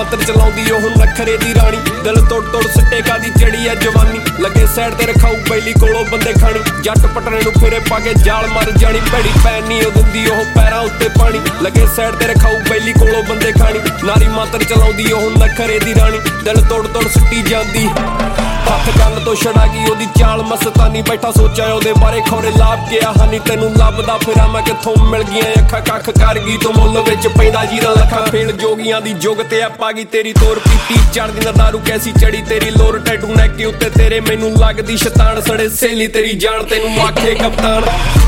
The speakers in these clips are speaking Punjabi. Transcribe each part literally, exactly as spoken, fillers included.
ਮਾਤਰ ਚਲਾਉਂਦੀ ਉਹ ਨਖਰੇ ਦੀ ਰਾਣੀ ਦਿਲ ਤੋੜ ਤੋੜ ਸਿੱਟੇ ਕਾਦੀ ਚੜੀ ਐ ਜਵਾਨੀ ਲੱਗੇ ਸਾਈਡ ਤੇ ਰਖਾਊ ਬੈਲੀ ਕੋਲੋਂ ਬੰਦੇ ਖਾਣੀ ਜੱਟ ਪਟਣੇ ਨੂੰ ਫੇਰੇ ਪਾ ਕੇ ਜਾਲ ਮਰ ਜਾਣੀ ਭੈੜੀ ਪੈਣ ਨੀ ਉਹ ਦਿੰਦੀ ਉਹ ਪੈਰਾਂ ਉੱਤੇ ਪਾਣੀ ਲੱਗੇ ਸਾਈਡ ਤੇ ਰਖਾਊ ਬੈਲੀ ਕੋਲੋਂ ਬੰਦੇ ਖਾਣੀ ਨਾਰੀ ਮਾਤਰ ਚਲਾਉਂਦੀ ਉਹ ਨਖਰੇ ਦੀ ਰਾਣੀ ਦਿਲ ਤੋੜ ਤੋੜ ਸੁੱਟੀ ਜਾਂਦੀ ਹੱਥ ਕੰਨ ਤੋਂ ਛੜਾ ਗਈ ਉਹਦੀ ਚਾਲ ਮਸਤਾਨੀ ਬੈਠਾ ਸੋਚਿਆ ਉਹਦੇ ਬਾਰੇ ਖੌਰੇ ਲਾਭ ਗਿਆ ਹਾਨੀ ਤੈਨੂੰ ਲੱਭਦਾ ਫਿਰਾਂ ਮੈਂ ਕਿੱਥੋਂ ਮਿਲ ਗਈਆਂ ਅੱਖਾਂ ਕੱਖ ਕਰ ਗਈ ਤੂੰ ਮੁੱਲ ਵਿੱਚ ਪੈਂਦਾ ਜੀਰਾ ਲੱਖਾਂ ਫੇਲ ਜੋਗੀਆਂ ਦੀ ਜੁਗ ਤੇ ਆ ਪਾ ਗਈ ਤੇਰੀ ਤੋਰ ਪੀਤੀ ਚੜਦੀ ਨਾ ਦਾਰੂ ਕੈਸੀ ਚੜੀ ਤੇਰੀ ਲੋਰ ਟੈਟੂ ਨੈਕ ਉੱਤੇ ਤੇਰੇ ਮੈਨੂੰ ਲੱਗਦੀ ਸ਼ੈਤਾਨ ਸੜੇ ਸਹੇਲੀ ਤੇਰੀ ਜਾਨ ਤੈਨੂੰ ਆਖੇ ਕਪਤਾਨ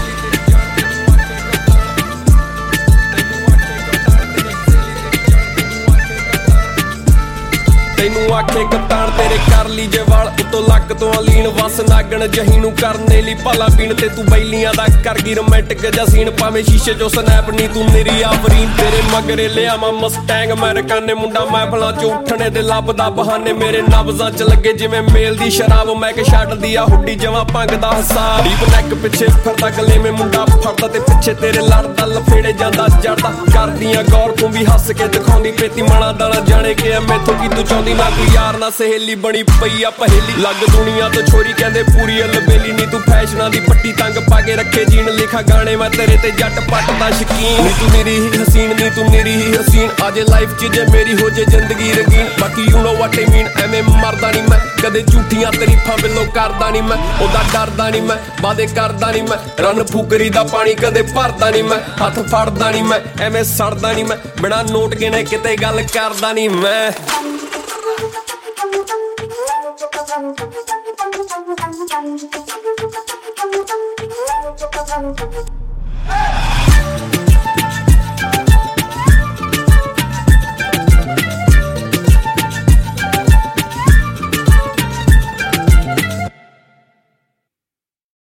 ਤੈਨੂੰ ਆਖੇ ਕਪਤਾਨ ਤੇਰੇ ਕਰ ਲਈ ਜੇ ਵਾਲ ਉਤੋਂ ਲੱਕ ਤੋਂ ਅਲੀਨ ਵਸ ਨਾਗਣ ਜਹੀ ਨੂੰ ਕਰਨੇ ਲਈ ਭਲਾ ਪੀਣ ਤੇ ਤੂੰ ਬੈਲੀਆਂ ਦਾ ਕਰ ਗਈ ਰੋਮਾਂਟਿਕ ਜਿਹਾ ਸੀਨ ਭਾਵੇਂ ਸ਼ੀਸ਼ੇ ਚੋਂ ਸਨੈਪ ਨੀ ਤੂੰ ਮੇਰੀ ਆਫਰੀਨ ਤੇਰੇ ਮਗਰੇ ਲਿਆਵਾਂ ਮਸਟੈਂਗ ਅਮਰੀਕਾਨੇ ਮੁੰਡਾ ਮਹਿਫਲਾਂ ਚ ਉੱਠਣੇ ਦੇ ਲੱਭਦਾ ਬਹਾਨੇ ਮੇਰੇ ਨਬਜ਼ਾਂ ਚ ਲੱਗੇ ਜਿਵੇਂ ਮੇਲ ਦੀ ਸ਼ਰਾਬ ਮੈਂ ਕਿ ਛੱਡਦੀ ਆ ਹੁੱਡੀ ਜਵਾਂ ਭੰਗ ਦਾ ਹਿਸਾਬ ਡੀਪ ਨੈਕ ਪਿੱਛੇ ਫਿਰਦਾ ਗਲੇ ਮੇ ਮੁੰਡਾ ਫੜਦਾ ਤੇ ਪਿੱਛੇ ਤੇਰੇ ਲੜਦਾ ਲਫੇੜੇ ਜਾਂਦਾ ਜੜਦਾ ਕਰਦੀਆਂ ਗੌਰ ਤੂੰ ਵੀ ਹੱਸ ਕੇ ਦਿਖਾਉਂਦੀ ਪੇਤੀ ਮਾਣਾ ਦਾਣਾ ਜਾਣੇ ਕਿ ਮੈਥੋਂ ਕੀ ਤੂੰ ਚਾਹੁੰਦੀ ਨਾ ਕੋਈ ਯਾਰ ਨਾ ਸਹੇਲੀ ਬਣੀ ਪਈ ਆ ਪਹੇਲੀ ਲੱਗ ਦੁਨੀਆ ਤੋਂ ਛੋਰੀ ਕਹਿੰਦੇ ਪੂਰੀ ਅਲਬੇਲੀ ਨੀ ਤੂੰ ਫੈਸ਼ਨਾਂ ਦੀ ਪੱਟੀ ਤੰਗ ਪਾ ਕੇ ਰੱਖੇ ਜੀਣ ਲਿਖਾ ਗਾਣੇ ਮੈਂ ਤੇਰੇ ਤੇ ਜੱਟ ਪੱਟ ਦਾ ਸ਼ਕੀਨ ਨੀ ਤੂੰ ਮੇਰੀ ਹੀ ਹਸੀਨ ਨੀ ਤੂੰ ਮੇਰੀ ਹੀ ਹਸੀਨ ਆਜੇ ਲਾਈਫ ਚ ਜੇ ਮੇਰੀ ਹੋ ਜੇ ਜ਼ਿੰਦਗੀ ਰੰਗੀਨ ਬਾਕੀ ਯੂ ਨੋ ਵਾਟ ਆਈ ਮੀਨ ਐਵੇਂ ਮਰਦਾ ਨੀ ਮੈਂ ਕਦੇ ਝੂਠੀਆਂ ਤਰੀਫਾਂ ਬਿੱਲੋ ਕਰਦਾ ਨੀ ਮੈਂ ਉਹਦਾ ਡਰਦਾ ਨੀ ਮੈਂ ਵਾਦੇ ਕਰਦਾ ਨੀ ਮੈਂ ਰਨ ਫੁਕਰੀ ਦਾ ਪਾਣੀ ਕਦੇ ਭਰਦਾ ਨੀ ਮੈਂ ਹੱਥ ਫੜਦਾ ਨੀ ਮੈਂ ਐਵੇਂ ਸੜਦਾ ਨੀ ਮੈਂ ਬਿਨਾਂ ਨੋਟ ਗਿਣੇ ਕਿਤੇ ਗੱਲ ਕਰਦਾ ਨੀ ਮੈਂ Thank you.